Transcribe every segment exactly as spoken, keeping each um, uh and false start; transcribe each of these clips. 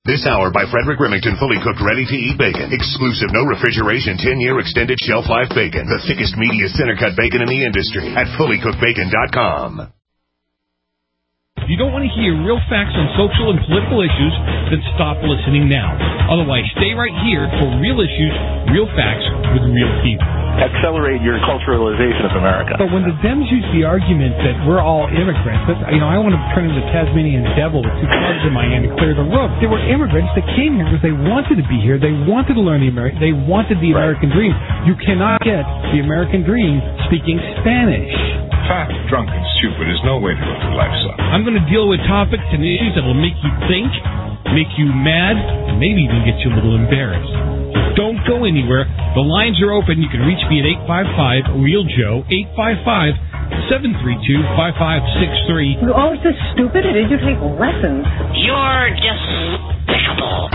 This hour by Frederick Remington, fully cooked, ready-to-eat bacon. Exclusive, no refrigeration, ten-year extended shelf life bacon. The thickest, meatiest center-cut bacon in the industry at fully cooked bacon dot com. If you don't want to hear real facts on social and political issues, then stop listening now. Otherwise, stay right here for real issues, real facts with real people. Accelerate your culturalization of America. But when the Dems use the argument that we're all immigrants, that, you know, I want to turn into the Tasmanian devil with two clubs in my hand and clear the roof. There were immigrants that came here because they wanted to be here. They wanted to learn the American. They wanted the Right. American dream. You cannot get the American dream speaking Spanish. Fat, drunk, and stupid is no way to go through life, son. I'm going to deal with topics and issues that will make you think, make you mad, and maybe even get you a little embarrassed. Don't go anywhere. The lines are open. You can reach me at eight five five, real Joe, eight five five, seven three two, five five six three. You're always so stupid. Did you take lessons? You're despicable.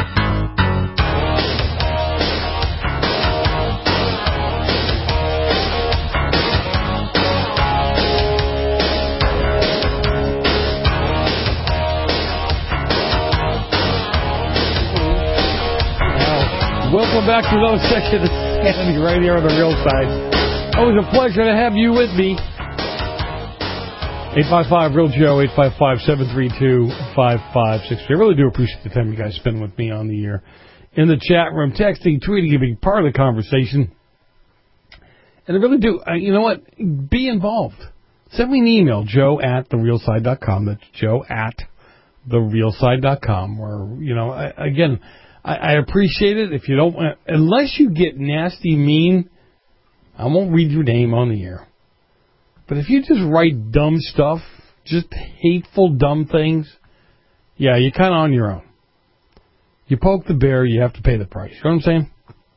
Welcome back to those sections of Sanity right here on the Real Side. Always a pleasure to have you with me. eight five five, real Joe, eight five five, seven three two, five five six three. I really do appreciate the time you guys spend with me on the air. In the chat room, texting, tweeting, being part of the conversation. And I really do. Uh, you know what? Be involved. Send me an email, joe at the real side dot com. That's joe at the real side dot com. Or, you know, I, again... I, I appreciate it. If you don't, unless you get nasty, mean, I won't read your name on the air. But if you just write dumb stuff, just hateful, dumb things, yeah, you're kind of on your own. You poke the bear, you have to pay the price. You know what I'm saying?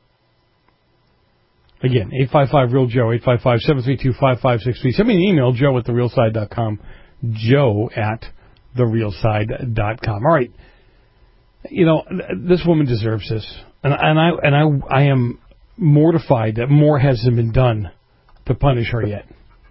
Again, eight five five, real Joe, eight five five, seven three two, five five six three. Send me an email, joe at the real side dot com, joe at the real side dot com. All right. You know, this woman deserves this, and, and I and I I am mortified that more hasn't been done to punish her yet.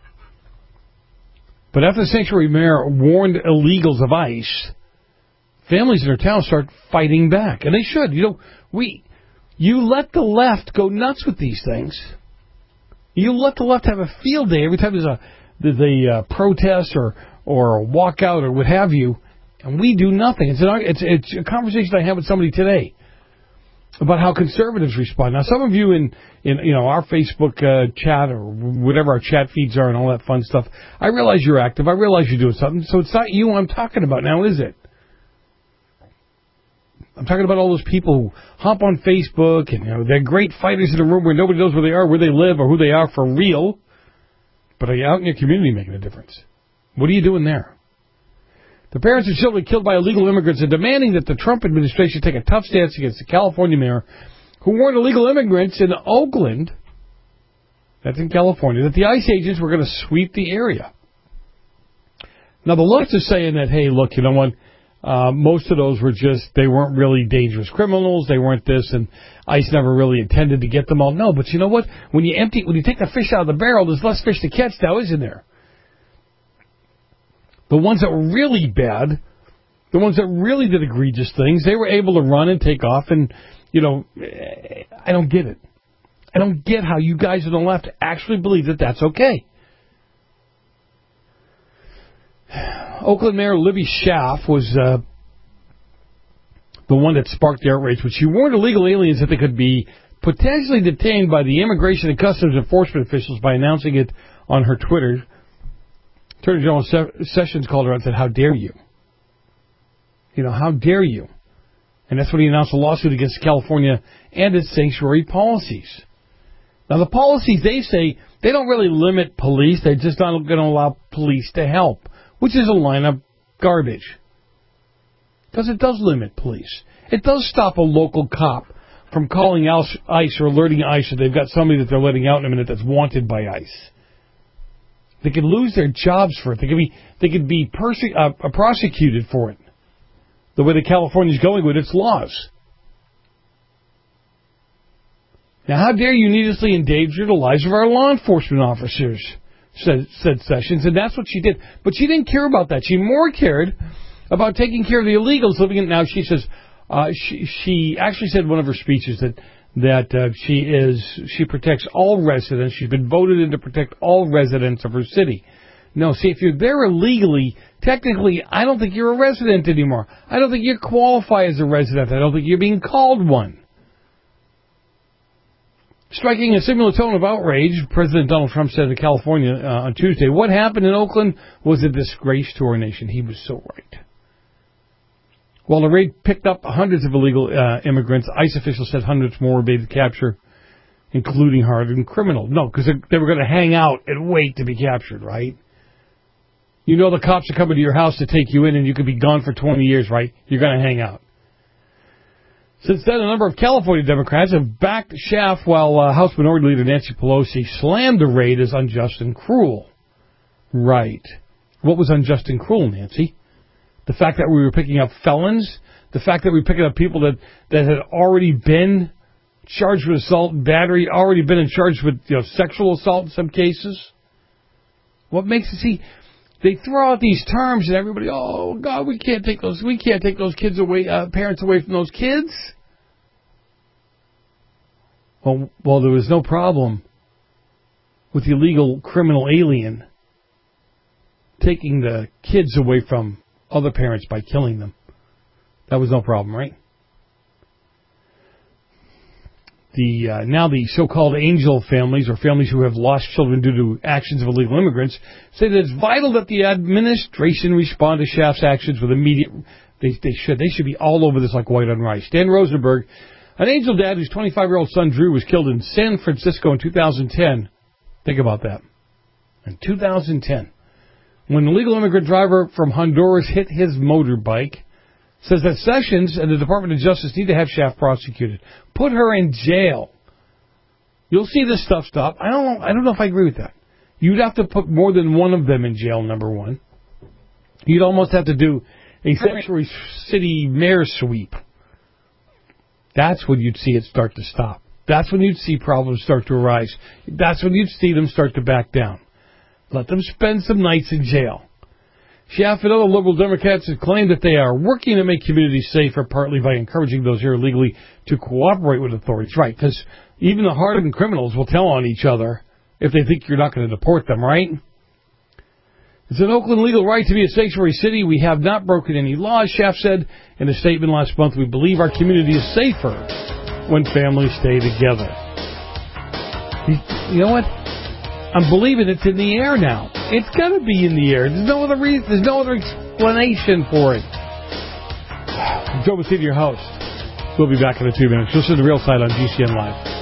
But after the sanctuary mayor warned illegals of ICE, families in her town start fighting back, and they should. You know, we you let the left go nuts with these things. You let the left have a field day every time there's a there's a uh, protest or or a walkout or what have you. And we do nothing. It's, an, it's, it's a conversation I had with somebody today about how conservatives respond. Now, some of you in, in you know, our Facebook uh, chat or whatever our chat feeds are and all that fun stuff, I realize you're active. I realize you're doing something. So it's not you I'm talking about now, is it? I'm talking about all those people who hop on Facebook and, you know, they're great fighters in a room where nobody knows where they are, where they live, or who they are for real. But are you out in your community making a difference? What are you doing there? The parents of children killed by illegal immigrants are demanding that the Trump administration take a tough stance against the California mayor who warned illegal immigrants in Oakland, that's in California, that the ICE agents were going to sweep the area. Now, the left is saying that, hey, look, you know what, uh, most of those were just, they weren't really dangerous criminals, they weren't this, and ICE never really intended to get them all. No, but you know what, when you empty, when you take the fish out of the barrel, there's less fish to catch now, isn't there? The ones that were really bad, the ones that really did egregious things, they were able to run and take off. And, you know, I don't get it. I don't get how you guys on the left actually believe that that's okay. Oakland Mayor Libby Schaaf was uh, the one that sparked the outrage, but she warned illegal aliens that they could be potentially detained by the Immigration and Customs Enforcement officials by announcing it on her Twitter. Attorney General Sessions called her out and said, how dare you? You know, how dare you? And that's when he announced a lawsuit against California and its sanctuary policies. Now, the policies, they say, they don't really limit police. They're just not going to allow police to help, which is a line of garbage. Because it does limit police. It does stop a local cop from calling ICE or alerting ICE that they've got somebody that they're letting out in a minute that's wanted by ICE. They could lose their jobs for it. They could be they could be perse- uh, prosecuted for it. The way that California is going with its laws. Now, how dare you needlessly endanger the lives of our law enforcement officers, said, said Sessions, and that's what she did. But she didn't care about that. She more cared about taking care of the illegals living in. Now, she says, Uh, she, she actually said in one of her speeches that that uh, she is she protects all residents. She's been voted in to protect all residents of her city. No, see, if you're there illegally, technically, I don't think you're a resident anymore. I don't think you qualify as a resident. I don't think you're being called one. Striking a similar tone of outrage, President Donald Trump said in California uh, on Tuesday, what happened in Oakland was a disgrace to our nation. He was so right. While the raid picked up hundreds of illegal uh, immigrants, ICE officials said hundreds more were made to capture, including hardened criminals. No, because they were going to hang out and wait to be captured, right? You know the cops are coming to your house to take you in and you could be gone for twenty years, right? You're going to hang out. Since then, a number of California Democrats have backed Schaaf while uh, House Minority Leader Nancy Pelosi slammed the raid as unjust and cruel. Right. What was unjust and cruel, Nancy? The fact that we were picking up felons? The fact that we were picking up people that, that had already been charged with assault and battery, already been in charge with you know, sexual assault in some cases? What makes it see... They throw out these terms and everybody, oh God, we can't take those, we can't take those kids away, uh, parents away from those kids. Well, well, there was no problem with the illegal criminal alien taking the kids away from other parents by killing them. That was no problem, right? The uh, now the so-called angel families, or families who have lost children due to actions of illegal immigrants, say that it's vital that the administration respond to Schaaf's actions with immediate. They, they should. They should be all over this like white on rice. Dan Rosenberg, an angel dad whose twenty-five-year-old son Drew was killed in San Francisco in two thousand ten. Think about that. In two thousand ten, when an illegal immigrant driver from Honduras hit his motorbike. Says that Sessions and the Department of Justice need to have Schaaf prosecuted. Put her in jail. You'll see this stuff stop. I don't know, I don't know if I agree with that. You'd have to put more than one of them in jail, number one. You'd almost have to do a sanctuary city mayor sweep. That's when you'd see it start to stop. That's when you'd see problems start to arise. That's when you'd see them start to back down. Let them spend some nights in jail. Schaaf and other liberal Democrats have claimed that they are working to make communities safer, partly by encouraging those here illegally to cooperate with authorities. Right, because even the hardened criminals will tell on each other if they think you're not going to deport them, right? It's an Oakland legal right to be a sanctuary city. We have not broken any laws, Schaaf said in a statement last month. We believe our community is safer when families stay together. You, you know what? I'm believing it's in the air now. It's got to be in the air. There's no other reason. There's no other explanation for it. Joe Messina, your host. We'll be back in a few minutes. Listen to The Real Side on G C N Live.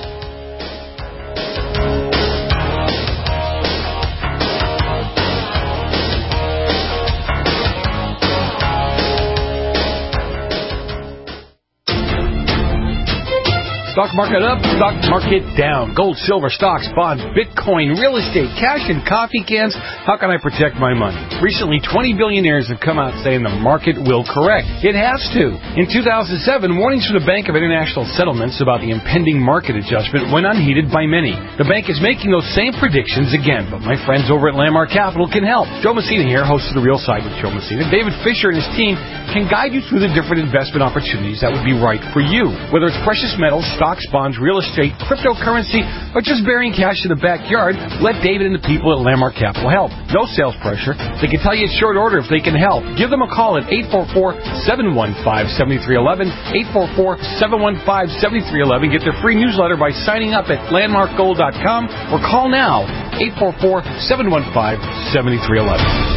Stock market up, stock market down. Gold, silver, stocks, bonds, Bitcoin, real estate, cash, and coffee cans. How can I protect my money? Recently, twenty billionaires have come out saying the market will correct. It has to. In two thousand seven, warnings from the Bank of International Settlements about the impending market adjustment went unheeded by many. The bank is making those same predictions again, but my friends over at Landmark Capital can help. Joe Messina here, host of The Real Side with Joe Messina. David Fisher and his team can guide you through the different investment opportunities that would be right for you. Whether it's precious metals, stocks, bonds, real estate, cryptocurrency, or just burying cash in the backyard, let David and the people at Landmark Capital help. No sales pressure. They can tell you in short order if they can help. Give them a call at eight four four, seven one five, seven three one one, eight four four, seven one five, seven three one one. Get their free newsletter by signing up at landmark gold dot com or call now, eight four four, seven one five, seven three one one.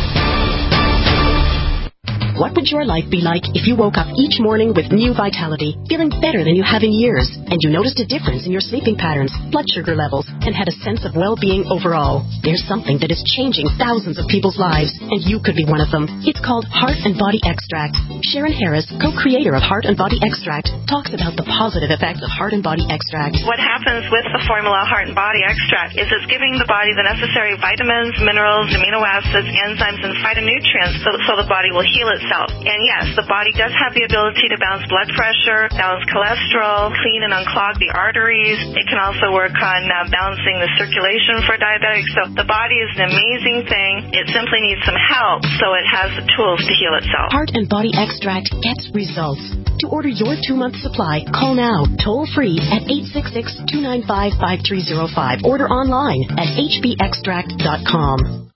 What would your life be like if you woke up each morning with new vitality, feeling better than you have in years, and you noticed a difference in your sleeping patterns, blood sugar levels, and had a sense of well-being overall? There's something that is changing thousands of people's lives, and you could be one of them. It's called Heart and Body Extract. Sharon Harris, co-creator of Heart and Body Extract, talks about the positive effects of Heart and Body Extract. What happens with the formula Heart and Body Extract is it's giving the body the necessary vitamins, minerals, amino acids, enzymes, and phytonutrients so, so the body will heal itself itself. And yes, the body does have the ability to balance blood pressure, balance cholesterol, clean and unclog the arteries. It can also work on uh, balancing the circulation for diabetics. So the body is an amazing thing. It simply needs some help so it has the tools to heal itself. Heart and Body Extract gets results. To order your two-month supply, call now, toll-free at eight six six, two nine five, five three zero five. Order online at h b extract dot com.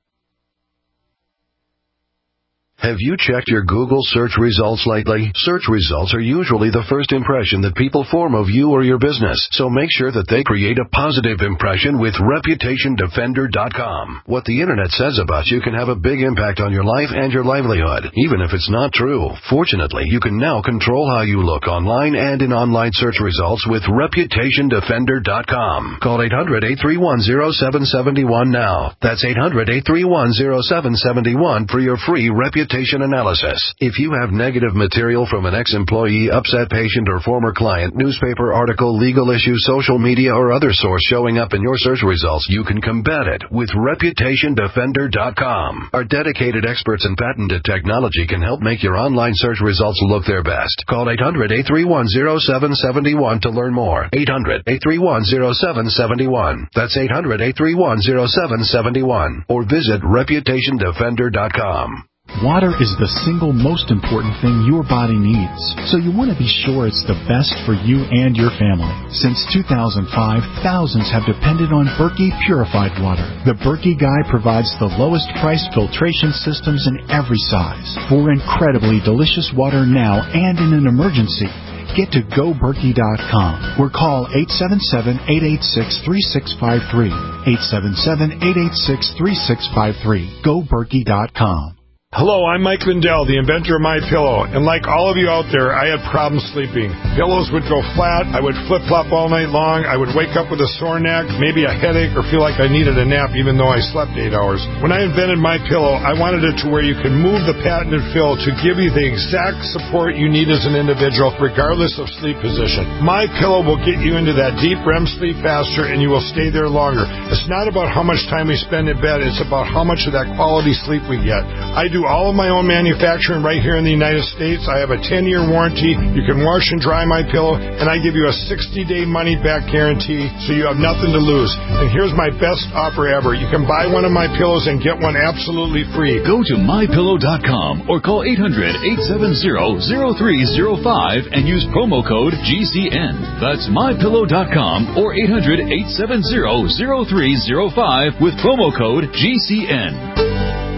Have you checked your Google search results lately? Search results are usually the first impression that people form of you or your business, so make sure that they create a positive impression with reputation defender dot com. What the internet says about you can have a big impact on your life and your livelihood, even if it's not true. Fortunately, you can now control how you look online and in online search results with reputation defender dot com. Call eight hundred, eight three one, zero seven seven one now. That's eight hundred, eight three one, zero seven seven one for your free reputation analysis. If you have negative material from an ex-employee, upset patient, or former client, newspaper article, legal issue, social media, or other source showing up in your search results, you can combat it with reputation defender dot com. Our dedicated experts in patented technology can help make your online search results look their best. Call eight hundred, eight three one, zero seven seven one to learn more. eight hundred, eight three one, zero seven seven one. That's eight hundred, eight three one, zero seven seven one. Or visit reputation defender dot com. Water is the single most important thing your body needs, so you want to be sure it's the best for you and your family. Since two thousand five, thousands have depended on Berkey purified water. The Berkey Guy provides the lowest price filtration systems in every size for incredibly delicious water now and in an emergency. Get to go berkey dot com or call eight seven seven, eight eight six, three six five three. eight seven seven, eight eight six, three six five three. go berkey dot com. Hello, I'm Mike Lindell, the inventor of MyPillow, and like all of you out there, I had problems sleeping. Pillows would go flat, I would flip-flop all night long, I would wake up with a sore neck, maybe a headache, or feel like I needed a nap even though I slept eight hours. When I invented MyPillow, I wanted it to where you could move the patented fill to give you the exact support you need as an individual, regardless of sleep position. MyPillow will get you into that deep R E M sleep faster, and you will stay there longer. It's not about how much time we spend in bed, it's about how much of that quality sleep we get. I do all of my own manufacturing right here in the United States. I have a ten-year warranty. You can wash and dry my pillow, and I give you a sixty-day money-back guarantee, so you have nothing to lose. And here's my best offer ever. You can buy one of my pillows and get one absolutely free. Go to my pillow dot com or call eight hundred, eight seven zero, zero three zero five and use promo code G C N. That's my pillow dot com or eight hundred, eight seven zero, zero three zero five with promo code G C N.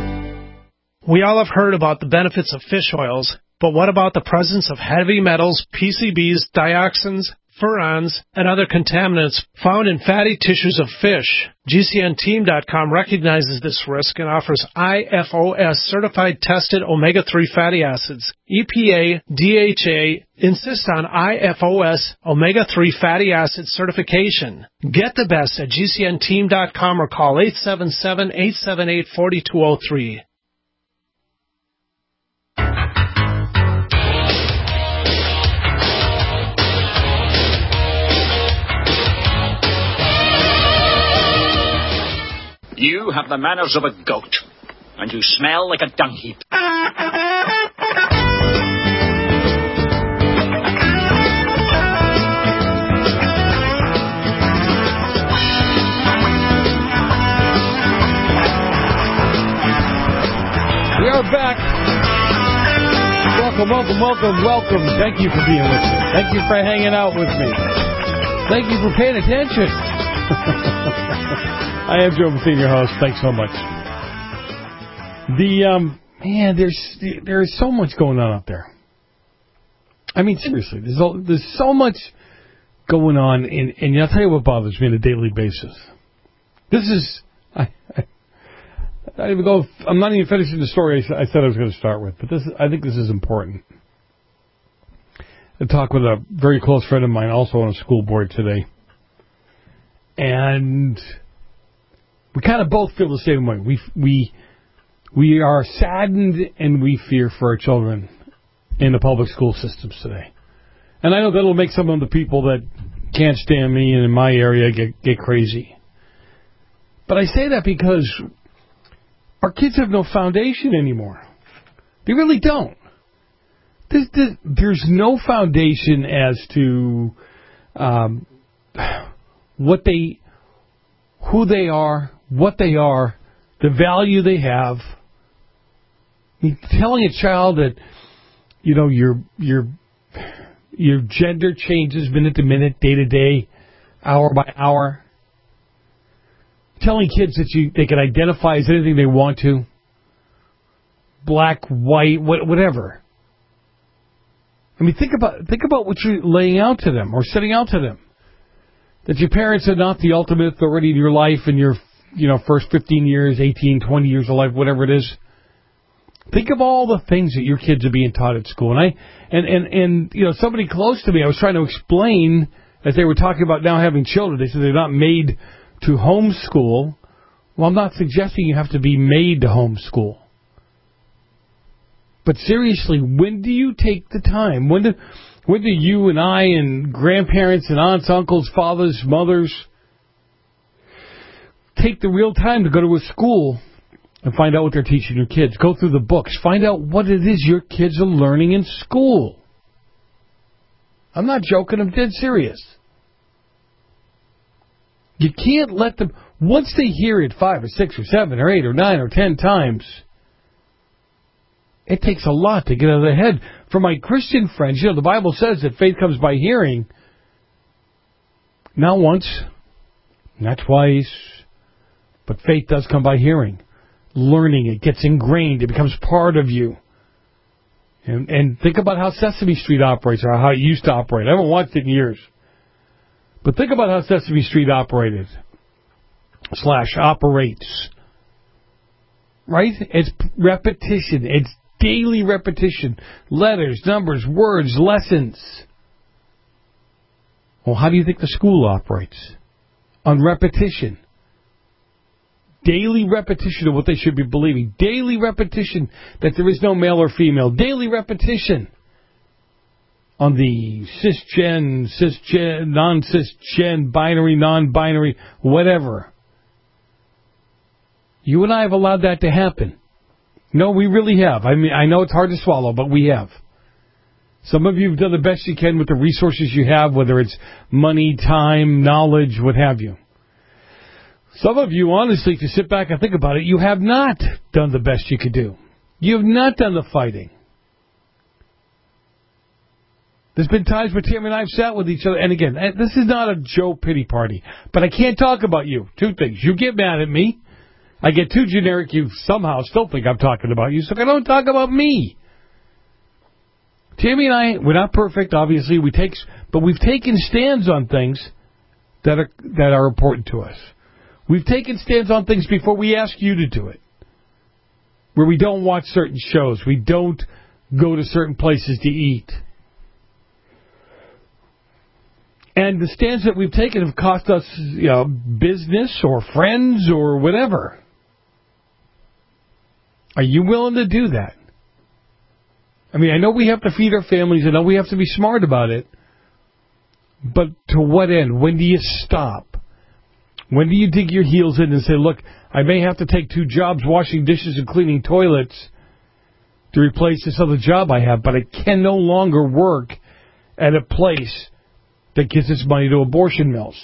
We all have heard about the benefits of fish oils, but what about the presence of heavy metals, P C Bs, dioxins, furans, and other contaminants found in fatty tissues of fish? G C N team dot com recognizes this risk and offers I F O S-certified tested omega three fatty acids. E P A, D H A insist on I F O S omega three fatty acid certification. Get the best at G C N team dot com or call eight seven seven, eight seven eight, four two zero three. You have the manners of a goat, and you smell like a dung heap. We are back. Welcome, welcome, welcome, welcome. Thank you for being with me. Thank you for hanging out with me. Thank you for paying attention. I am Joe Bethune, your host. Thanks so much. The, um, man, there's there's so much going on out there. I mean, seriously, there's, there's so much going on, and, and I'll tell you what bothers me on a daily basis. This is, I, I, I even go, I'm not even finishing the story I, I said I was going to start with, but this, I think this is important. I talked with a very close friend of mine, also on a school board today, and we kind of both feel the same way. We we we are saddened and we fear for our children in the public school systems today. And I know that'll make some of the people that can't stand me and in my area get get crazy. But I say that because our kids have no foundation anymore. They really don't. this, this, there's no foundation as to um, what they, who they are, what they are, the value they have. I mean, telling a child that, you know, your your your gender changes minute to minute, day to day, hour by hour. Telling kids that you they can identify as anything they want to. Black, white, whatever. I mean, think about think about what you're laying out to them or setting out to them. That your parents are not the ultimate authority in your life in your, you know, first fifteen years, eighteen, twenty years of life, whatever it is. Think of all the things that your kids are being taught at school. And I and, and, and you know, somebody close to me, I was trying to explain as they were talking about now having children. They said they're not made to homeschool. Well, I'm not suggesting you have to be made to homeschool. But seriously, when do you take the time? When do, when do you and I and grandparents and aunts, uncles, fathers, mothers take the real time to go to a school and find out what they're teaching your kids? Go through the books. Find out what it is your kids are learning in school. I'm not joking. I'm dead serious. You can't let them... Once they hear it five or six or seven or eight or nine or ten times... It takes a lot to get out of their head. For my Christian friends, you know, the Bible says that faith comes by hearing. Not once, not twice, but faith does come by hearing. Learning, it gets ingrained, it becomes part of you. And, and think about how Sesame Street operates, or how it used to operate. I haven't watched it in years. But think about how Sesame Street operated, slash operates. Right? It's repetition. It's daily repetition. Letters, numbers, words, lessons. Well, how do you think the school operates? On repetition. Daily repetition of what they should be believing. Daily repetition that there is no male or female. Daily repetition on the cisgen, cisgen, non-cisgen, binary, non-binary, whatever. You and I have allowed that to happen. No, we really have. I mean, I know it's hard to swallow, but we have. Some of you have done the best you can with the resources you have, whether it's money, time, knowledge, what have you. Some of you, honestly, if you sit back and think about it, you have not done the best you could do. You have not done the fighting. There's been times where Tim and I have sat with each other, and again, this is not a Joe pity party, but I can't talk about you. Two things. You get mad at me. I get too generic, you somehow still think I'm talking about you, so I don't talk about me. Tammy and I, we're not perfect, obviously, we take, but we've taken stands on things that are that are important to us. We've taken stands on things before we ask you to do it. Where we don't watch certain shows, we don't go to certain places to eat. And the stands that we've taken have cost us, you know, business or friends or whatever. Are you willing to do that? I mean, I know we have to feed our families. I know we have to be smart about it. But to what end? When do you stop? When do you dig your heels in and say, look, I may have to take two jobs, washing dishes and cleaning toilets, to replace this other job I have, but I can no longer work at a place that gives its money to abortion mills.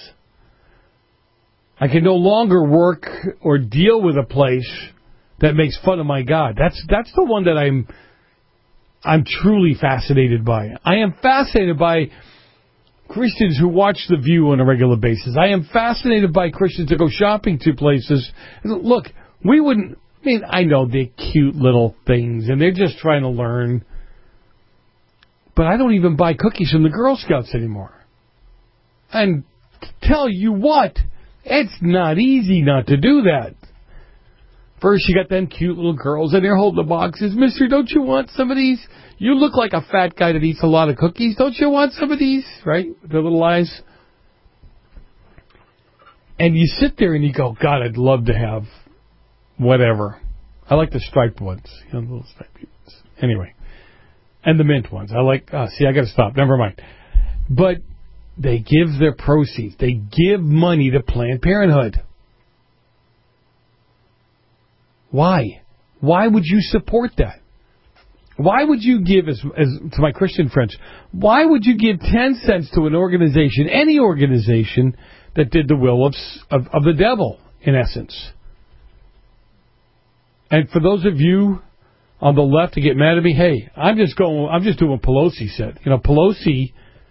I can no longer work or deal with a place that makes fun of my God. That's that's the one that I'm I'm truly fascinated by. I am fascinated by Christians who watch The View on a regular basis. I am fascinated by Christians that go shopping to places. Look, we wouldn't... I mean, I know they're cute little things, and they're just trying to learn. But I don't even buy cookies from the Girl Scouts anymore. And tell you what, it's not easy not to do that. First, you got them cute little girls, and they're holding the boxes. Mister, don't you want some of these? You look like a fat guy that eats a lot of cookies. Don't you want some of these? Right? With their little eyes. And you sit there and you go, God, I'd love to have whatever. I like the striped ones. You know, the little striped ones. Anyway. And the mint ones. I like, oh, see, I got to stop. Never mind. But they give their proceeds. They give money to Planned Parenthood. Why? Why would you support that? Why would you give, as, as to my Christian friends, why would you give ten cents to an organization, any organization, that did the will of, of, of the devil, in essence? And for those of you on the left to get mad at me, hey, I'm just going, I'm just doing what Pelosi said. You know, Pelosi,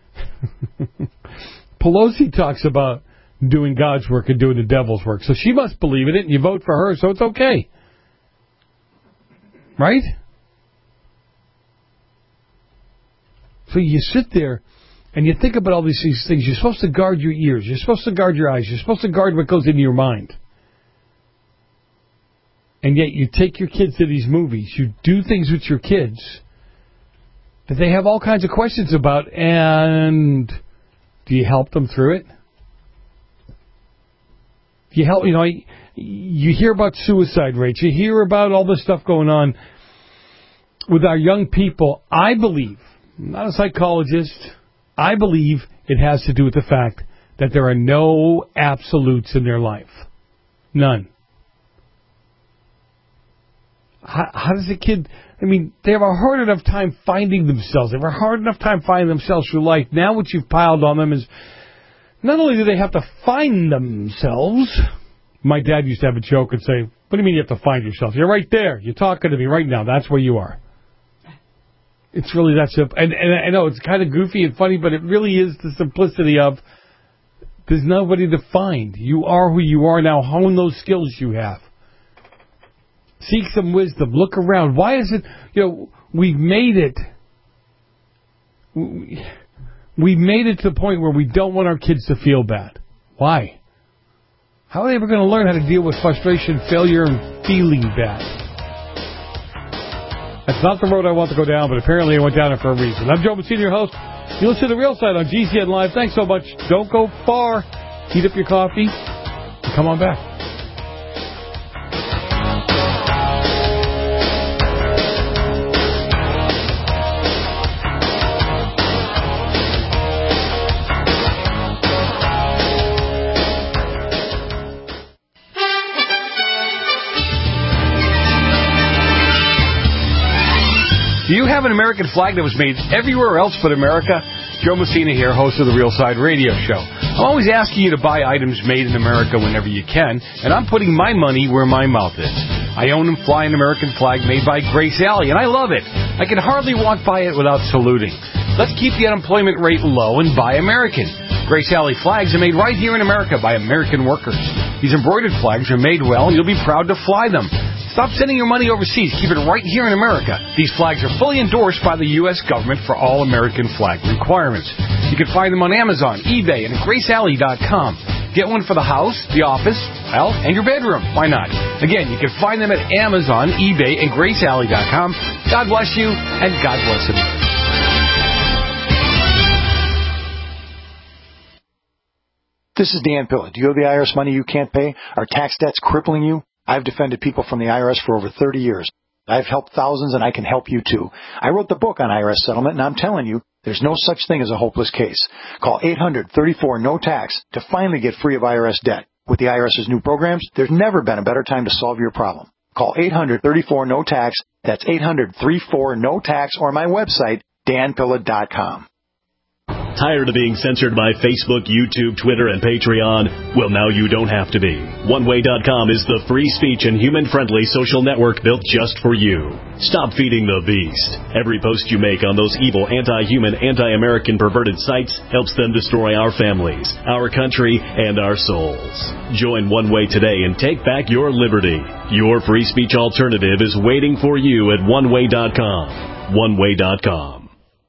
Pelosi talks about doing God's work and doing the devil's work. So she must believe in it, and you vote for her, so it's okay. Right? So you sit there and you think about all these, these things. You're supposed to guard your ears. You're supposed to guard your eyes. You're supposed to guard what goes into your mind. And yet you take your kids to these movies. You do things with your kids that they have all kinds of questions about. And do you help them through it? Do you help, you know, you hear about suicide rates. You hear about all this stuff going on with our young people. I believe, I'm not a psychologist, I believe it has to do with the fact that there are no absolutes in their life. None. How, how does a kid, I mean, they have a hard enough time finding themselves. They have a hard enough time finding themselves through life. Now what you've piled on them is, not only do they have to find themselves, my dad used to have a joke and say, what do you mean you have to find yourself? You're right there. You're talking to me right now. That's where you are. It's really that simple. And, and I know it's kind of goofy and funny, but it really is the simplicity of there's nobody to find. You are who you are now. Hone those skills you have. Seek some wisdom. Look around. Why is it, you know, we've made it, we've made it to the point where we don't want our kids to feel bad. Why? How are they ever going to learn how to deal with frustration, failure, and feeling bad? That's not the road I want to go down, but apparently I went down it for a reason. I'm Joe Messina, your host. You listen to The Real Side on G C N Live. Thanks so much. Don't go far. Heat up your coffee. And come on back. Do you have an American flag that was made everywhere else but America? Joe Messina here, host of the Real Side Radio Show. I'm always asking you to buy items made in America whenever you can, and I'm putting my money where my mouth is. I own and fly an American flag made by Grace Alley, and I love it. I can hardly walk by it without saluting. Let's keep the unemployment rate low and buy American. Grace Alley flags are made right here in America by American workers. These embroidered flags are made well, and you'll be proud to fly them. Stop sending your money overseas. Keep it right here in America. These flags are fully endorsed by the U S government for all American flag requirements. You can find them on Amazon, eBay, and grace alley dot com. Get one for the house, the office, well, and your bedroom. Why not? Again, you can find them at Amazon, eBay, and grace alley dot com. God bless you, and God bless America. This is Dan Pilla. Do you owe the I R S money you can't pay? Are tax debts crippling you? I've defended people from the I R S for over thirty years. I've helped thousands, and I can help you, too. I wrote the book on I R S settlement, and I'm telling you, there's no such thing as a hopeless case. Call eight hundred thirty-four no tax to finally get free of I R S debt. With the IRS's new programs, there's never been a better time to solve your problem. Call eight hundred thirty-four no tax. That's eight hundred thirty-four no tax, or my website, dan pilla dot com. Tired of being censored by Facebook, YouTube, Twitter, and Patreon? Well, now you don't have to be. one way dot com is the free speech and human-friendly social network built just for you. Stop feeding the beast. Every post you make on those evil, anti-human, anti-American perverted sites helps them destroy our families, our country, and our souls. Join One Way today and take back your liberty. Your free speech alternative is waiting for you at one way dot com. one way dot com.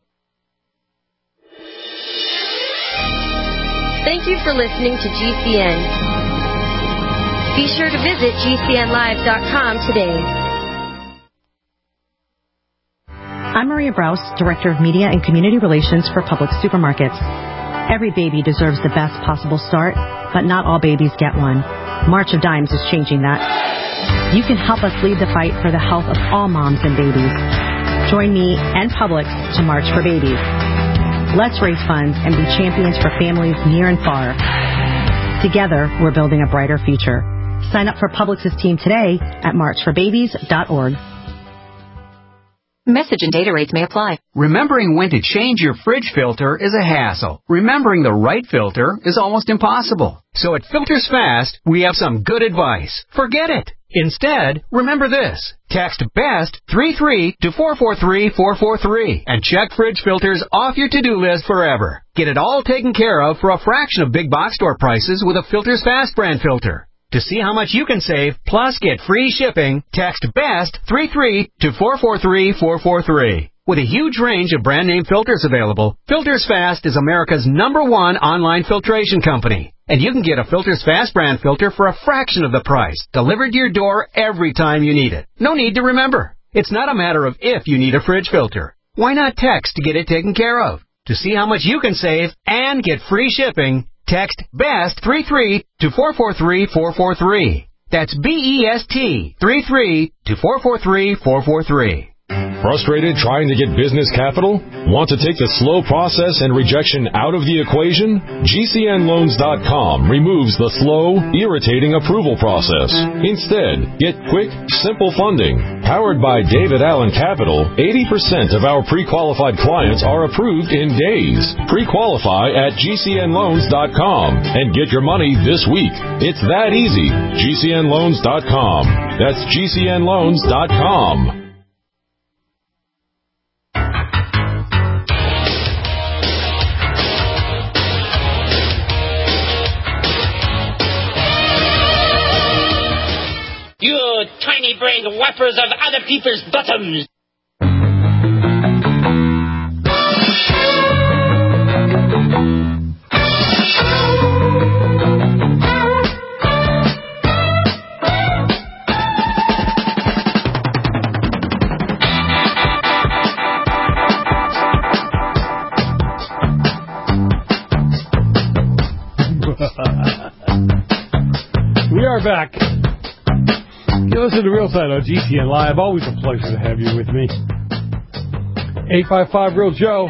Thank you for listening to G C N. Be sure to visit G C N live dot com today. I'm Maria Brous, Director of Media and Community Relations for Publix Supermarkets. Every baby deserves the best possible start, but not all babies get one. March of Dimes is changing that. You can help us lead the fight for the health of all moms and babies. Join me and Publix to March for Babies. Let's raise funds and be champions for families near and far. Together, we're building a brighter future. Sign up for Publix's team today at march for babies dot org. Message and data rates may apply. Remembering when to change your fridge filter is a hassle. Remembering the right filter is almost impossible. So at Filters Fast, we have some good advice. Forget it. Instead, remember this. Text BEST three three to four four three four four three and check fridge filters off your to-do list forever. Get it all taken care of for a fraction of big box store prices with a Filters Fast brand filter. To see how much you can save, plus get free shipping, text BEST three three to four four three four four three. With a huge range of brand name filters available, Filters Fast is America's number one online filtration company. And you can get a Filters Fast brand filter for a fraction of the price, delivered to your door every time you need it. No need to remember. It's not a matter of if you need a fridge filter. Why not text to get it taken care of? To see how much you can save and get free shipping, text BEST three three to four four three four four three. That's B E S T three three to four four three four four three. Frustrated trying to get business capital? Want to take the slow process and rejection out of the equation? G C N loans dot com removes the slow, irritating approval process. Instead, get quick, simple funding. Powered by David Allen Capital, eighty percent of our pre-qualified clients are approved in days. Pre-qualify at G C N loans dot com and get your money this week. It's that easy. G C N loans dot com. That's G C N loans dot com. You tiny-brained whappers of other people's bottoms! We are back. You listen to Real Side on G C N Live. Always a pleasure to have you with me. eight five five Real Joe.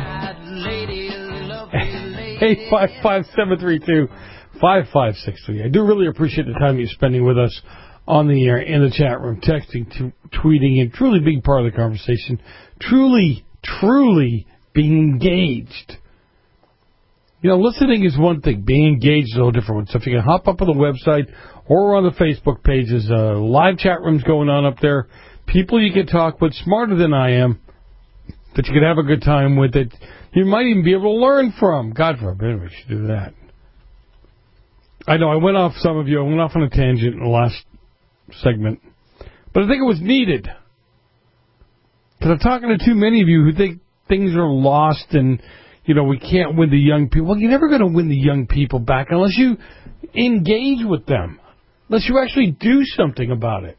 eight five five, seven three two, five five six three. I do really appreciate the time you're spending with us on the air, in the chat room, texting, t- tweeting, and truly being part of the conversation. Truly, truly being engaged. You know, listening is one thing. Being engaged is a whole different one. So if you can hop up on the website or on the Facebook pages, uh, live chat rooms going on up there, people you can talk with, smarter than I am, that you can have a good time with it. You might even be able to learn from. God forbid we should do that. I know I went off some of you. I went off on a tangent in the last segment. But I think it was needed. Because I'm talking to too many of you who think things are lost and, you know, we can't win the young people. Well, you're never going to win the young people back unless you engage with them. Unless you actually do something about it.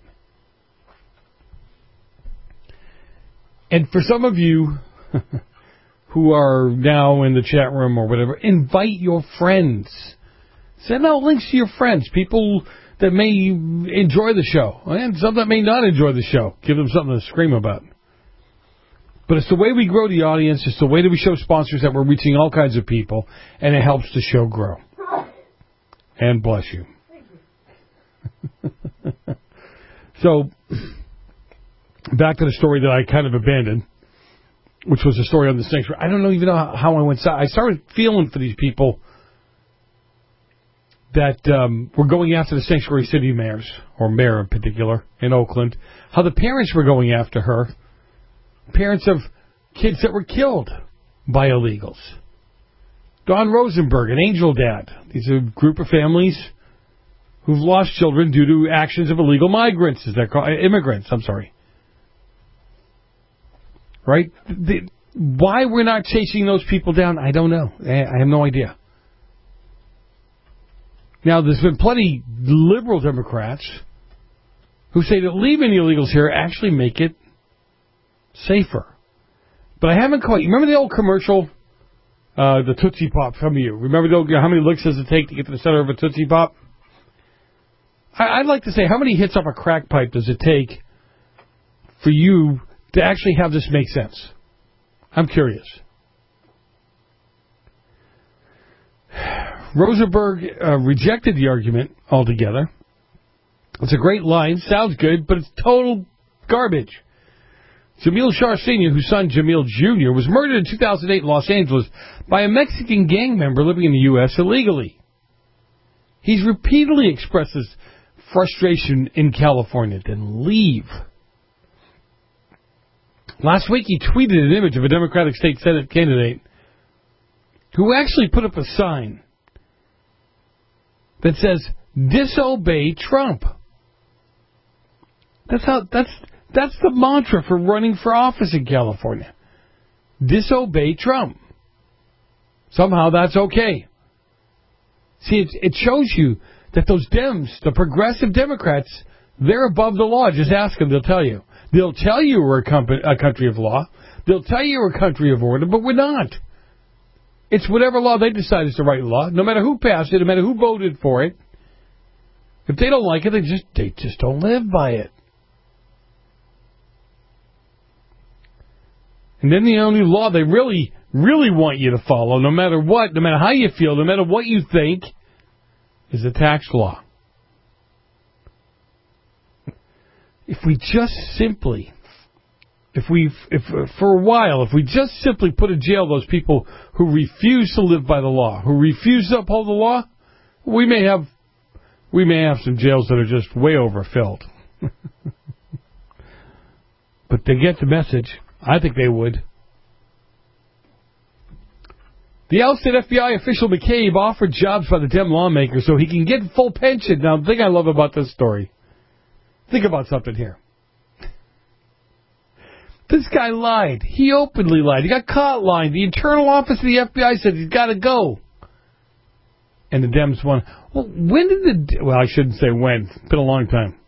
And for some of you who are now in the chat room or whatever, invite your friends. Send out links to your friends, people that may enjoy the show, and some that may not enjoy the show. Give them something to scream about. But it's the way we grow the audience. It's the way that we show sponsors that we're reaching all kinds of people, and it helps the show grow. And bless you. So, back to the story that I kind of abandoned, which was the story on the sanctuary. I don't know even know how I went. I started feeling for these people that um, were going after the sanctuary city mayors, or mayor in particular, in Oakland. How the parents were going after her. Parents of kids that were killed by illegals. Don Rosenberg and Angel Dad. These are a group of families who've lost children due to actions of illegal migrants, as they're called, immigrants, I'm sorry. Right? The, why we're not chasing those people down, I don't know. I have no idea. Now, there's been plenty liberal Democrats who say that leaving the illegals here actually make it safer. But I haven't quite. You remember the old commercial, uh, the Tootsie Pop from you? Remember the old, how many licks does it take to get to the center of a Tootsie Pop? I, I'd like to say, how many hits off a crack pipe does it take for you to actually have this make sense? I'm curious. Rosenberg uh, rejected the argument altogether. It's a great line, sounds good, but it's total garbage. Jamil Shah Senior, whose son Jamil Junior was murdered in two thousand eight in Los Angeles by a Mexican gang member living in the U S illegally. He's repeatedly expressed his frustration in California. Then leave. Last week he tweeted an image of a Democratic state Senate candidate who actually put up a sign that says, "Disobey Trump." That's how, that's, that's the mantra for running for office in California. Disobey Trump. Somehow that's okay. See, it, it shows you that those Dems, the progressive Democrats, they're above the law. Just ask them, they'll tell you. They'll tell you we're a, company, a country of law. They'll tell you we're a country of order, but we're not. It's whatever law they decide is the right law, no matter who passed it, no matter who voted for it. If they don't like it, they just they just don't live by it. And then the only law they really, really want you to follow, no matter what, no matter how you feel, no matter what you think, is the tax law. If we just simply, if we, if for a while, if we just simply put in jail those people who refuse to live by the law, who refuse to uphold the law, we may have, we may have some jails that are just way overfilled. But they get the message. I think they would. The ousted F B I official McCabe offered jobs by the Dem lawmakers so he can get full pension. Now, the thing I love about this story, think about something here. This guy lied. He openly lied. He got caught lying. The internal office of the F B I said he's got to go. And the Dems won. Well, when did the... Well, I shouldn't say when. It's been a long time.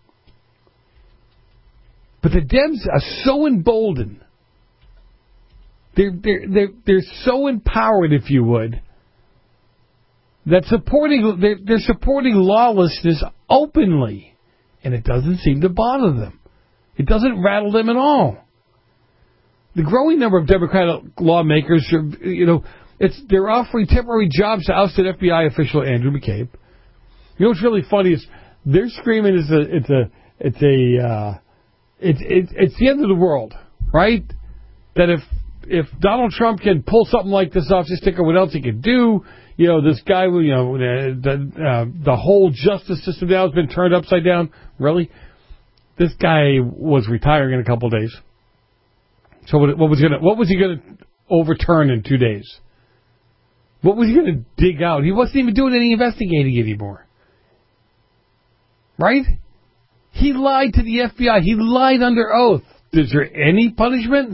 But the Dems are so emboldened. They're, they're, they're, they're so empowered, if you would, that supporting they're, they're supporting lawlessness openly. And it doesn't seem to bother them. It doesn't rattle them at all. The growing number of Democratic lawmakers, are, you know, it's they're offering temporary jobs to ousted F B I official Andrew McCabe. You know what's really funny is they're screaming it's a it's a it's a uh, it's it's it's the end of the world, right? That if if Donald Trump can pull something like this off, just think of what else he could do. You know, this guy, you know, the the, uh, the whole justice system now has been turned upside down. Really, this guy was retiring in a couple of days. So what, what was he gonna what was he gonna overturn in two days? What was he gonna dig out? He wasn't even doing any investigating anymore, right? He lied to the F B I. He lied under oath. Is there any punishment?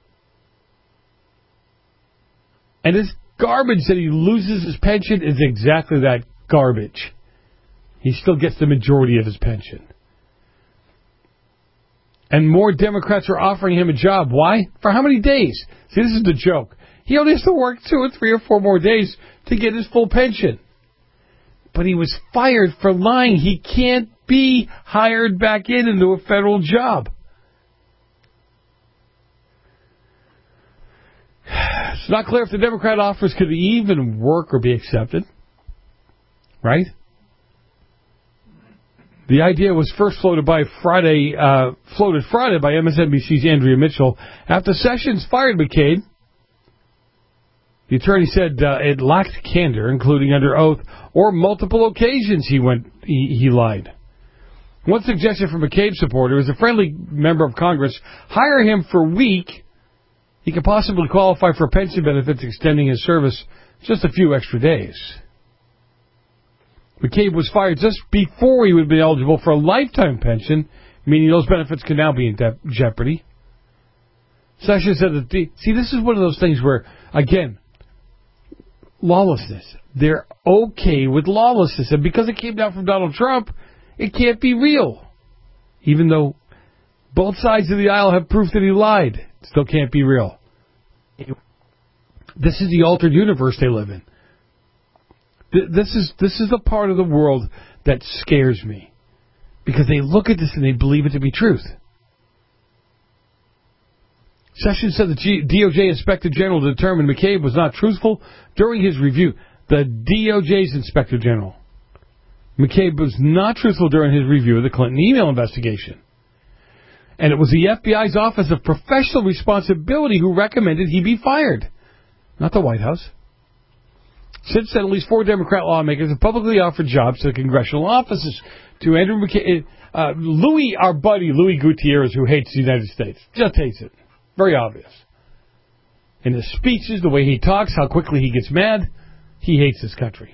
And this garbage that he loses his pension is exactly that garbage. He still gets the majority of his pension. And more Democrats are offering him a job. Why? For how many days? See, this is the joke. He only has to work two or three or four more days to get his full pension. But he was fired for lying. He can't be hired back in into a federal job. It's not clear if the Democrat offers could even work or be accepted. Right? The idea was first floated by Friday, uh, floated Friday by M S N B C's Andrea Mitchell after Sessions fired McCabe. The attorney said uh, it lacked candor, including under oath or multiple occasions he went he, he lied. One suggestion from McCabe's supporter is a friendly member of Congress hire him for a week. He could possibly qualify for pension benefits, extending his service just a few extra days. McCabe was fired just before he would be eligible for a lifetime pension, meaning those benefits can now be in de- jeopardy. Sessions said that, the, see, this is one of those things where, again, lawlessness. They're okay with lawlessness. And because it came down from Donald Trump, it can't be real. Even though both sides of the aisle have proof that he lied, it still can't be real. This is the altered universe they live in. This is this is the part of the world that scares me. Because they look at this and they believe it to be truth. Sessions said the G- D O J Inspector General determined McCabe was not truthful during his review. The D O J's Inspector General. McCabe was not truthful during his review of the Clinton email investigation. And it was the F B I's Office of Professional Responsibility who recommended he be fired, not the White House. Since then, at least four Democrat lawmakers have publicly offered jobs to the congressional offices. To Andrew McCabe, uh, Louis, our buddy, Louis Gutierrez, who hates the United States. Just hates it. Very obvious. In his speeches, the way he talks, how quickly he gets mad, he hates this country.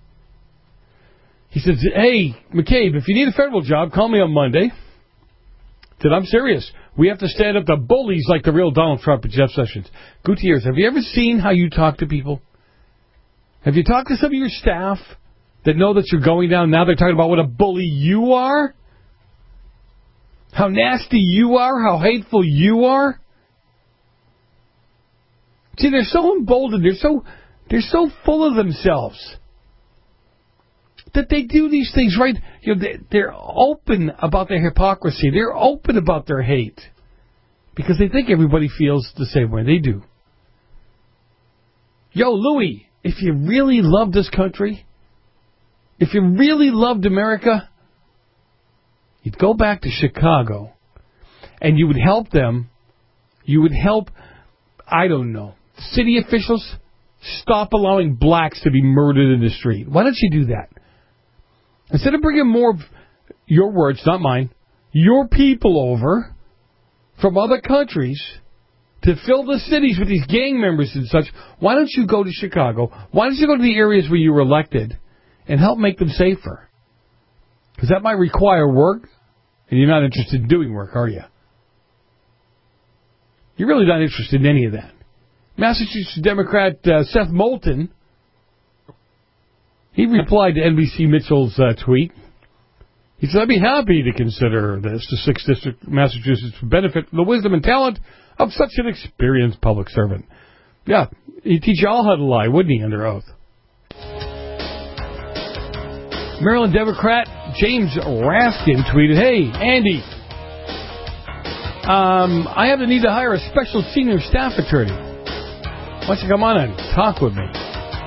He says, hey, McCabe, if you need a federal job, call me on Monday. I said, I'm serious. We have to stand up to bullies like the real Donald Trump and Jeff Sessions. Gutierrez, have you ever seen how you talk to people? Have you talked to some of your staff that know that you're going down? Now they're talking about what a bully you are? How nasty you are? How hateful you are? See, they're so emboldened. They're so, they're so full of themselves that they do these things, right? You know, they, they're open about their hypocrisy. They're open about their hate because they think everybody feels the same way they do. Yo, Louis, if you really love this country, if you really loved America, you'd go back to Chicago and you would help them. You would help, I don't know, city officials stop allowing blacks to be murdered in the street. Why don't you do that? Instead of bringing more of your words, not mine, your people over from other countries to fill the cities with these gang members and such, why don't you go to Chicago? Why don't you go to the areas where you were elected and help make them safer? Because that might require work, and you're not interested in doing work, are you? You're really not interested in any of that. Massachusetts Democrat uh, Seth Moulton, he replied to N B C Mitchell's uh, tweet. He said, I'd be happy to consider this, the sixth District of Massachusetts, to benefit from the wisdom and talent of such an experienced public servant. Yeah, he'd teach you all how to lie, wouldn't he, under oath? Maryland Democrat James Raskin tweeted, hey, Andy, um, I have the need to hire a special senior staff attorney. Why don't you come on and talk with me?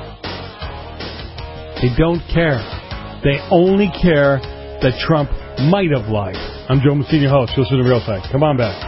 They don't care. They only care that Trump might have lied. I'm Joe Messina, host. Listen to the Real Side. Come on back.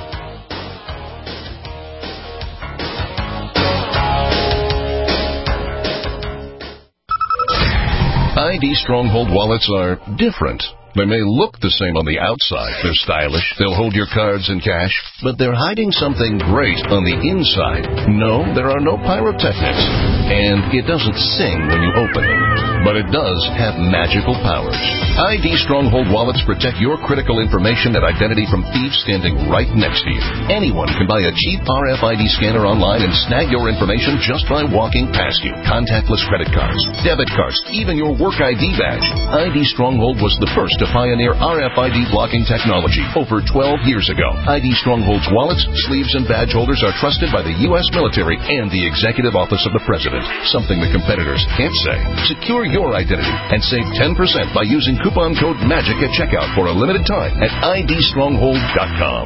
I D Stronghold wallets are different. They may look the same on the outside. They're stylish. They'll hold your cards and cash. But they're hiding something great on the inside. No, there are no pyrotechnics. And it doesn't sing when you open it. But it does have magical powers. I D Stronghold wallets protect your critical information and identity from thieves standing right next to you. Anyone can buy a cheap R F I D scanner online and snag your information just by walking past you. Contactless credit cards, debit cards, even your work I D badge. I D Stronghold was the first to pioneer R F I D blocking technology over twelve years ago. I D Stronghold's wallets, sleeves, and badge holders are trusted by the U S military and the Executive Office of the President, something the competitors can't say. Secure your identity and save ten percent by using coupon code MAGIC at checkout for a limited time at I D stronghold dot com.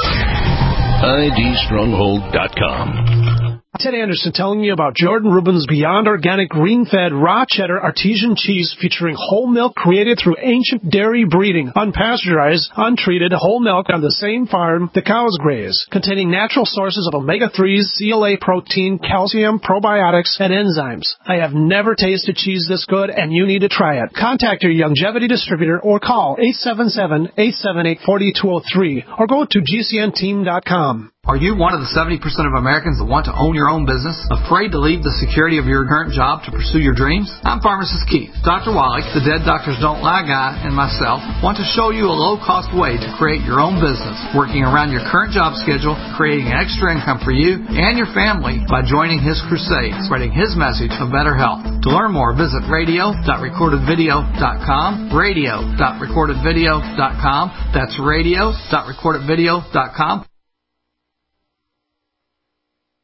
I D stronghold dot com. Ted Anderson telling you about Jordan Rubin's Beyond Organic Green-Fed Raw Cheddar Artesian Cheese featuring whole milk created through ancient dairy breeding, unpasteurized, untreated whole milk on the same farm the cows graze, containing natural sources of omega threes, C L A protein, calcium, probiotics, and enzymes. I have never tasted cheese this good, and you need to try it. Contact your Longevity distributor or call eight seven seven, eight seven eight, four two zero three or go to G C N team dot com. Are you one of the seventy percent of Americans that want to own your own business, afraid to leave the security of your current job to pursue your dreams? I'm Pharmacist Keith. Doctor Wallach, the Dead Doctors Don't Lie guy, and myself want to show you a low-cost way to create your own business, working around your current job schedule, creating extra income for you and your family by joining his crusade, spreading his message of better health. To learn more, visit radio dot recorded video dot com, radio dot recorded video dot com. That's radio dot recorded video dot com.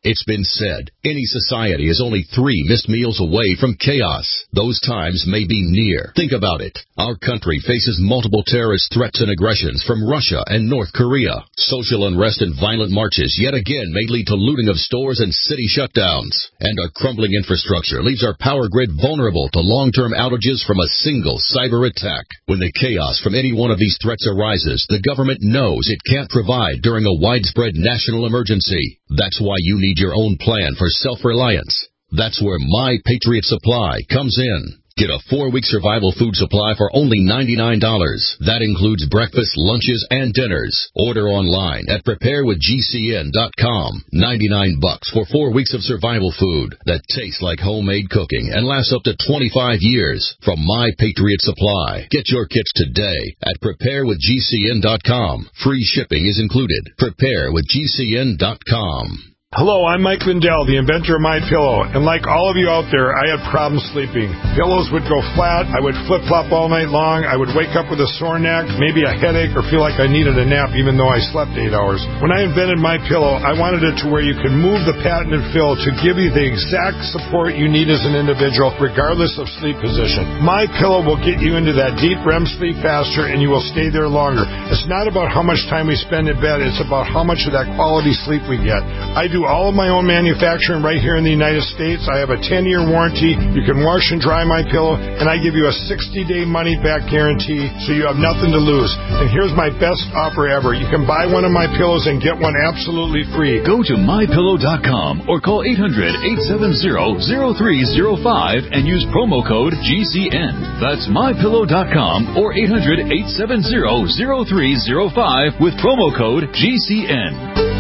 It's been said, any society is only three missed meals away from chaos. Those times may be near. Think about it. Our country faces multiple terrorist threats and aggressions from Russia and North Korea. Social unrest and violent marches yet again may lead to looting of stores and city shutdowns. And our crumbling infrastructure leaves our power grid vulnerable to long-term outages from a single cyber attack. When the chaos from any one of these threats arises, the government knows it can't provide during a widespread national emergency. That's why you need your own plan for self-reliance. That's where My Patriot Supply comes in. Get a four-week survival food supply for only ninety-nine dollars. That includes breakfast, lunches, and dinners. Order online at prepare with G C N dot com. ninety-nine bucks for four weeks of survival food that tastes like homemade cooking and lasts up to twenty-five years from My Patriot Supply. Get your kits today at prepare with G C N dot com. Free shipping is included. prepare with G C N dot com. Hello, I'm Mike Lindell, the inventor of MyPillow, and like all of you out there, I had problems sleeping. Pillows would go flat, I would flip-flop all night long, I would wake up with a sore neck, maybe a headache, or feel like I needed a nap even though I slept eight hours. When I invented MyPillow, I wanted it to where you could move the patented fill to give you the exact support you need as an individual, regardless of sleep position. MyPillow will get you into that deep R E M sleep faster, and you will stay there longer. It's not about how much time we spend in bed, it's about how much of that quality sleep we get. I do all of my own manufacturing right here in the United States. I have a ten-year warranty. You can wash and dry my pillow, and I give you a sixty-day money-back guarantee, so you have nothing to lose. And here's my best offer ever. You can buy one of my pillows and get one absolutely free. Go to my pillow dot com or call eight hundred, eight seven zero, zero three zero five and use promo code G C N. That's my pillow dot com or eight hundred, eight seven zero, zero three zero five with promo code G C N.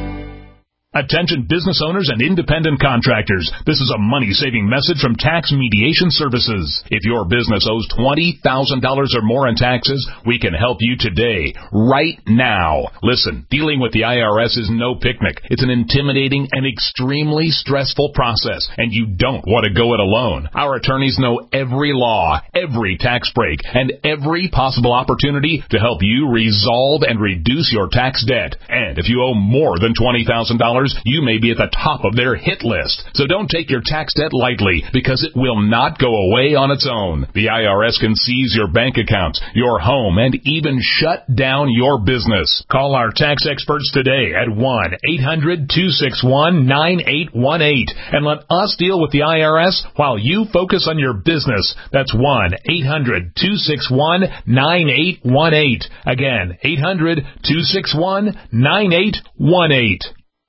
Attention business owners and independent contractors. This is a money-saving message from Tax Mediation Services. If your business owes twenty thousand dollars or more in taxes, we can help you today, right now. Listen, dealing with the I R S is no picnic. It's an intimidating and extremely stressful process, and you don't want to go it alone. Our attorneys know every law, every tax break, and every possible opportunity to help you resolve and reduce your tax debt. And if you owe more than twenty thousand dollars, you may be at the top of their hit list. So don't take your tax debt lightly, because it will not go away on its own. The I R S can seize your bank accounts, your home, and even shut down your business. Call our tax experts today at one eight hundred, two six one, nine eight one eight and let us deal with the I R S while you focus on your business. That's one eight hundred, two six one, nine eight one eight. Again, eight hundred, two six one, nine eight one eight.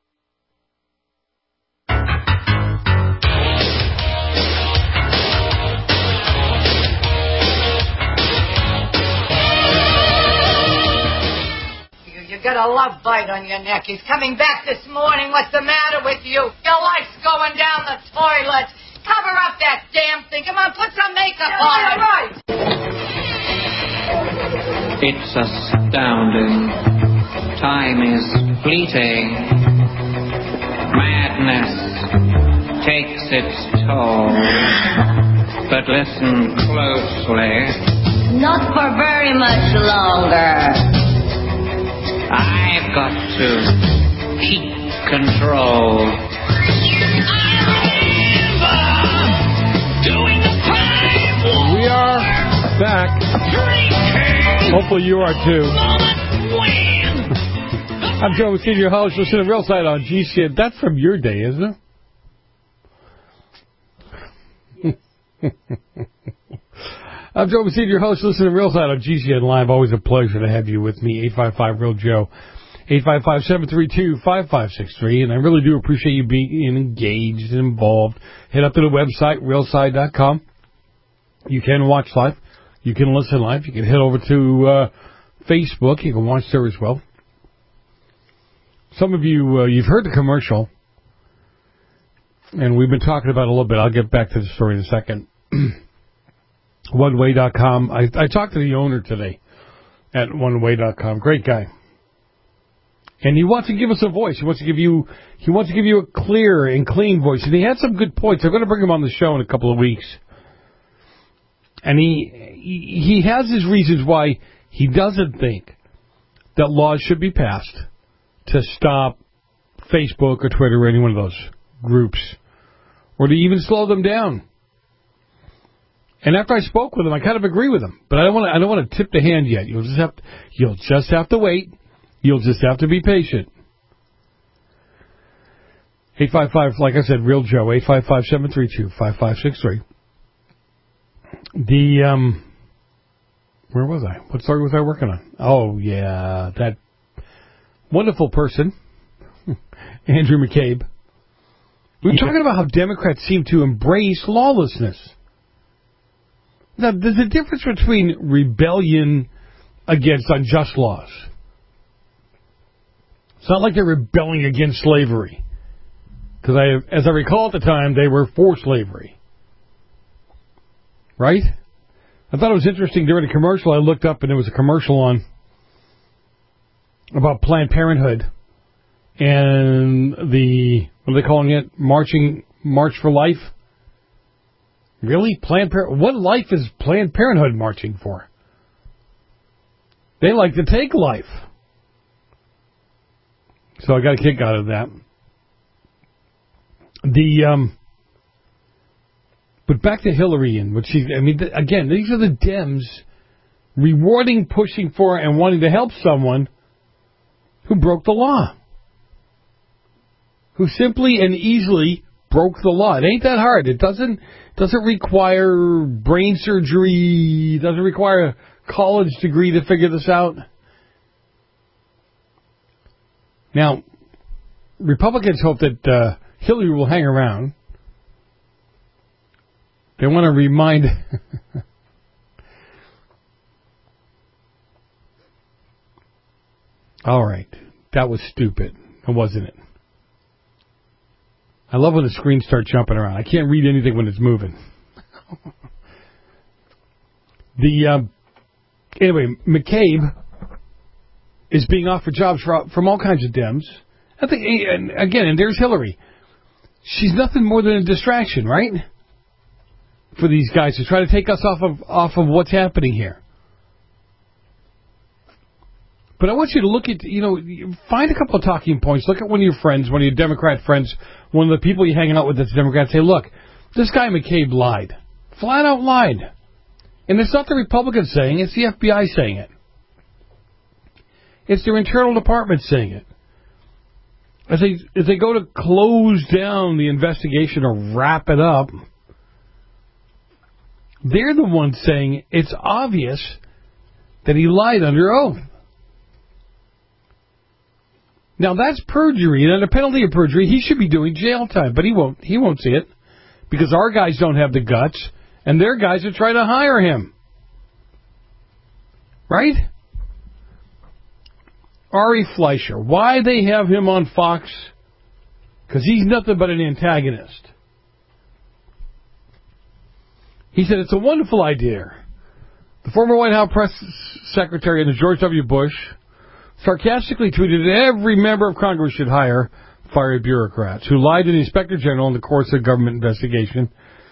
You got a love bite on your neck. He's coming back this morning. What's the matter with you? Your life's going down the toilet. Cover up that damn thing. Come on, put some makeup yeah, on it. Right. It's astounding. Time is fleeting. Madness takes its toll. But listen closely. Not for very much longer. I've got to keep control. We are back. Hopefully you are too. I'm Joe with your host. Listen to Real Side on G C N. That's from your day, isn't it? I'm Joe Messina, your host. Listen to Real Side on G C N Live. Always a pleasure to have you with me. eight five five, real Joe. eight five five, seven three two, five five six three. And I really do appreciate you being engaged and involved. Head up to the website, real side dot com. You can watch live. You can listen live. You can head over to uh, Facebook. You can watch there as well. Some of you, uh, you've heard the commercial. And we've been talking about it a little bit. I'll get back to the story in a second. one way dot com. I, I talked to the owner today at one way dot com. Great guy. And he wants to give us a voice. He wants to give you he wants to give you a clear and clean voice. And he had some good points. I'm going to bring him on the show in a couple of weeks. And he he, he has his reasons why he doesn't think that laws should be passed to stop Facebook or Twitter or any one of those groups, or to even slow them down. And after I spoke with them, I kind of agree with them, but I don't want to. I don't want to tip the hand yet. You'll just have to, you'll just have to wait. You'll just have to be patient. eight five five, like I said, Real Joe, eight five five, seven three two, five five six three. The, um, where was I? What story was I working on? Oh, yeah, that wonderful person, Andrew McCabe. We were talking about how Democrats seem to embrace lawlessness. Now, there's a difference between rebellion against unjust laws. It's not like they're rebelling against slavery. Because I, as I recall at the time, they were for slavery. Right? I thought it was interesting during a commercial I looked up, and there was a commercial on about Planned Parenthood and the, what are they calling it? Marching, March for Life? Really? Planned Parenthood? What life is Planned Parenthood marching for? They like to take life. So I got a kick out of that. The, um, but back to Hillary and what she, I mean, th- again, these are the Dems rewarding, pushing for, and wanting to help someone who broke the law. Who simply and easily broke the law. It ain't that hard. It doesn't, doesn't require brain surgery, doesn't require a college degree to figure this out. Now, Republicans hope that, uh, Hillary will hang around. They want to remind... All right. That was stupid, wasn't it? I love when the screens start jumping around. I can't read anything when it's moving. the um, Anyway, McCabe is being offered jobs for, from all kinds of Dems. I think, and again, and there's Hillary. She's nothing more than a distraction, right? For these guys to try to take us off of off of what's happening here. But I want you to look at, you know, find a couple of talking points. Look at one of your friends, one of your Democrat friends, one of the people you're hanging out with that's a Democrat. Say, look, this guy McCabe lied. Flat out lied. And it's not the Republicans saying it, it's the F B I saying it. It's their internal department saying it. As they, as they go to close down the investigation or wrap it up, they're the ones saying it's obvious that he lied under oath. Now that's perjury, and under penalty of perjury, he should be doing jail time, but he won't. He won't see it because our guys don't have the guts, and their guys are trying to hire him. Right? Ari Fleischer. Why they have him on Fox? Because he's nothing but an antagonist. He said it's a wonderful idea. The former White House press secretary under George W. Bush sarcastically tweeted that every member of Congress should hire fiery bureaucrats who lied to the Inspector General in the course of a government investigation.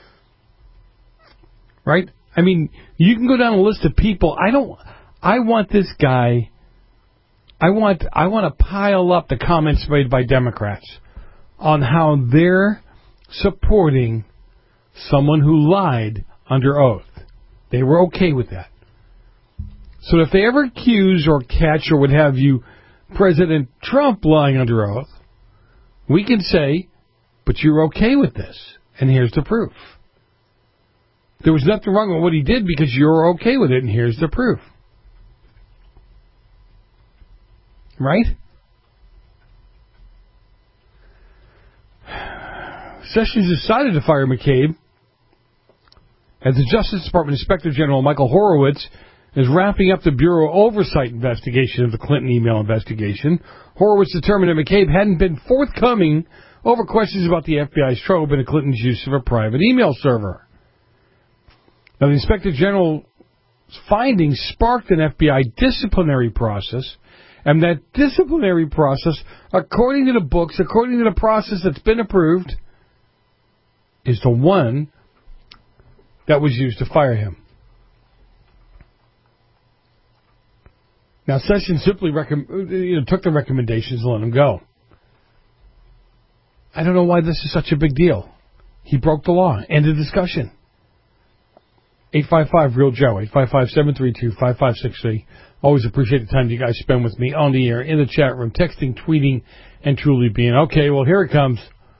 Right? I mean, you can go down a list of people. I don't. I want this guy. I want. I want to pile up the comments made by Democrats on how they're supporting someone who lied under oath. They were okay with that. So if they ever accuse or catch or what have you President Trump lying under oath, we can say, but you're okay with this, and here's the proof. There was nothing wrong with what he did because you're okay with it, and here's the proof. Right? Sessions decided to fire McCabe as the Justice Department Inspector General Michael Horowitz is wrapping up the Bureau Oversight investigation of the Clinton email investigation. Horowitz determined that McCabe hadn't been forthcoming over questions about the F B I's probe into Clinton's use of a private email server. Now, the Inspector General's findings sparked an F B I disciplinary process, and that disciplinary process, according to the books, according to the process that's been approved, is the one that was used to fire him. Now, Sessions simply recomm- you know, took the recommendations and let him go. I don't know why this is such a big deal. He broke the law. End of discussion. eight five five, real Joe, eight five five, seven three two, five five six three. Always appreciate the time you guys spend with me on the air, in the chat room, texting, tweeting, and truly being. Okay, well, here it comes.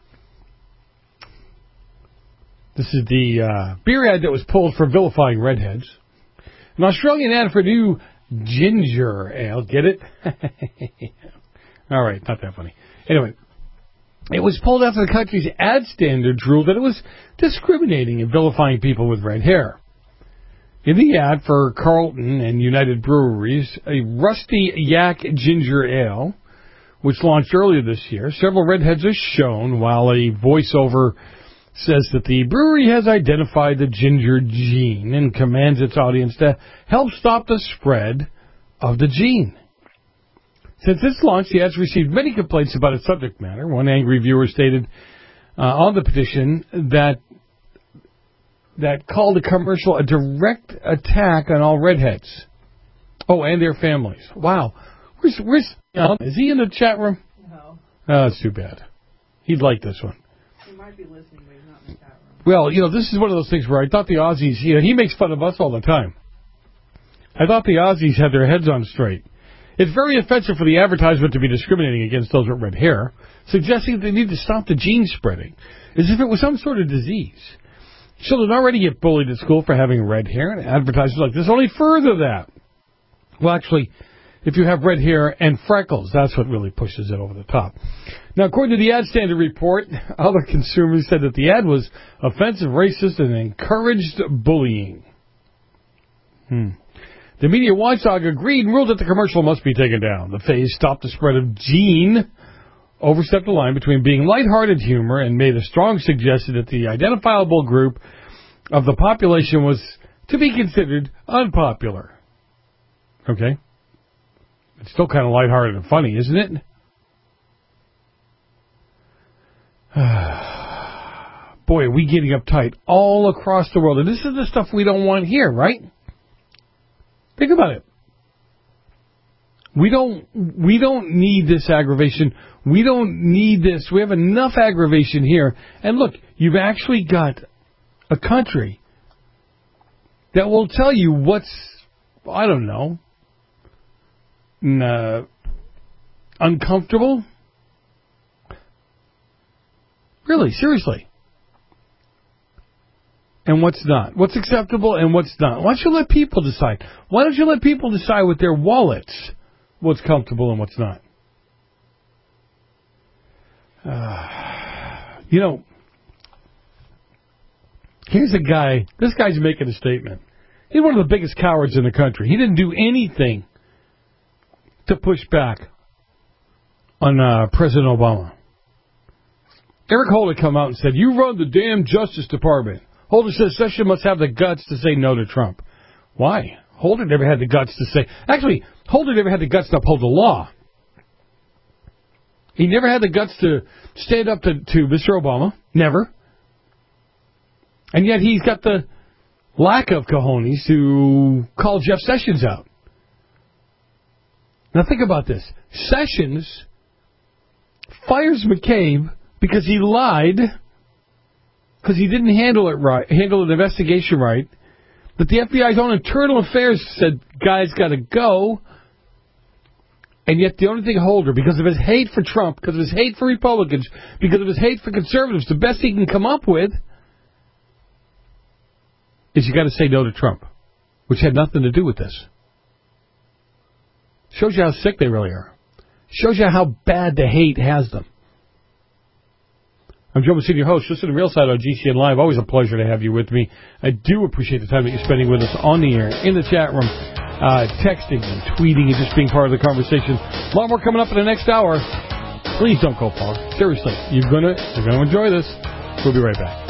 This is the uh, beer ad that was pulled for vilifying redheads. An Australian ad for new ginger ale. Get it? All right, not that funny. Anyway, it was pulled after the country's ad standards ruled that it was discriminating and vilifying people with red hair. In the ad for Carlton and United Breweries, a Rusty Yak Ginger Ale, which launched earlier this year, several redheads are shown, while a voiceover says that the brewery has identified the ginger gene and commands its audience to help stop the spread of the gene. Since its launch, the ad's received many complaints about its subject matter. One angry viewer stated uh, on the petition that that called the commercial a direct attack on all redheads. Oh, and their families. Wow. Where's, where's, uh, is he in the chat room? No. Oh, that's too bad. He'd like this one. He might be listening, but he's not in the chat room. Well, you know, this is one of those things where I thought the Aussies, you know, he makes fun of us all the time. I thought the Aussies had their heads on straight. It's very offensive for the advertisement to be discriminating against those with red hair, suggesting that they need to stop the gene spreading, as if it was some sort of disease. Children already get bullied at school for having red hair, and advertisers like this only further that. Well, actually, if you have red hair and freckles, that's what really pushes it over the top. Now, according to the Ad Standard report, other consumers said that the ad was offensive, racist, and encouraged bullying. Hmm. The media watchdog agreed and ruled that the commercial must be taken down. The phase stopped the spread of gene, overstepped the line between being lighthearted humor, and made a strong suggestion that the identifiable group of the population was to be considered unpopular. Okay? It's still kind of lighthearted and funny, isn't it? Boy, are we getting uptight all across the world. And this is the stuff we don't want here, right? Think about it. We don't, we don't need this aggravation. We don't need this. We have enough aggravation here. And look, you've actually got a country that will tell you what's, I don't know, uh, uncomfortable. Really, seriously. And what's not. What's acceptable and what's not. Why don't you let people decide? Why don't you let people decide with their wallets what's comfortable and what's not? Uh, you know, here's a guy. This guy's making a statement. He's one of the biggest cowards in the country. He didn't do anything to push back on uh, President Obama. Eric Holder come out and said, "You run the damn Justice Department." Holder says Sessions must have the guts to say no to Trump. Why? Holder never had the guts to say... Actually, Holder never had the guts to uphold the law. He never had the guts to stand up to, to Mister Obama. Never. And yet he's got the lack of cojones to call Jeff Sessions out. Now think about this. Sessions fires McCabe because he lied... because he didn't handle it right, handle an investigation right, but the F B I's own internal affairs said, guy's got to go, and yet the only thing Holder, because of his hate for Trump, because of his hate for Republicans, because of his hate for conservatives, the best he can come up with is you got to say no to Trump, which had nothing to do with this. Shows you how sick they really are. Shows you how bad the hate has them. I'm Joe Messina, your host. Listen to Real Side on G C N Live. Always a pleasure to have you with me. I do appreciate the time that you're spending with us on the air, in the chat room, uh, texting and tweeting and just being part of the conversation. A lot more coming up in the next hour. Please don't go far. Seriously, you're gonna you're gonna enjoy this. We'll be right back.